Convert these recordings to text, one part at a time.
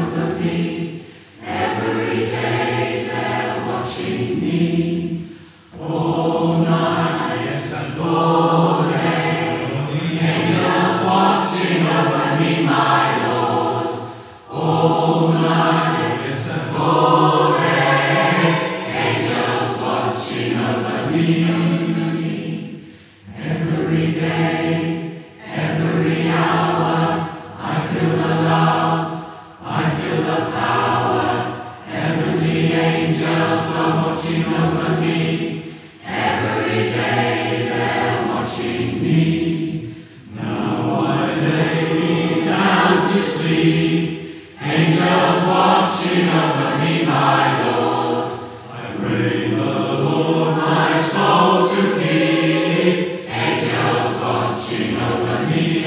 over me. Every day they're watching me. All night, yes, and all day. Angels watching over me, my Lord. All night, yes, and all day. Angels watching over me. Every day, every hour, I feel the love, I feel the power. Heavenly angels are watching over me. Every day they're watching me. Now I lay down to sleep. Angels watching over me, my Lord. I pray the Lord my soul to keep. Angels watching over me.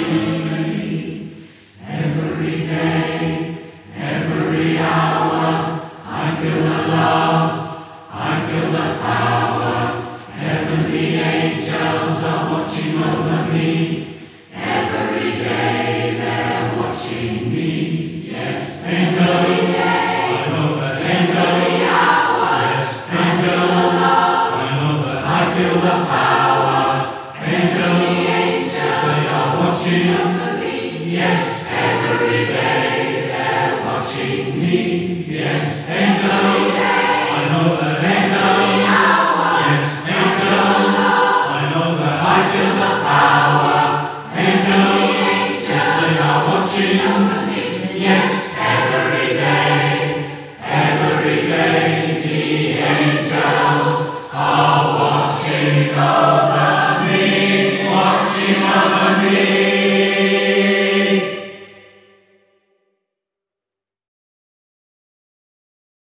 Every day, every hour, I feel the love, I feel the power. Heavenly angels are watching over me. Every day they're watching me. Yes, angels, I know that every hour. Yes, angels, I know that I feel the power. Angels, they are watching over me. Yes, every day they're watching me. Yes, angels, I know that every hour. Yes, angels, I know that I feel the power. Angels, yes, they are watching over me. Yes, every day, the angels are watching over me, watching over me.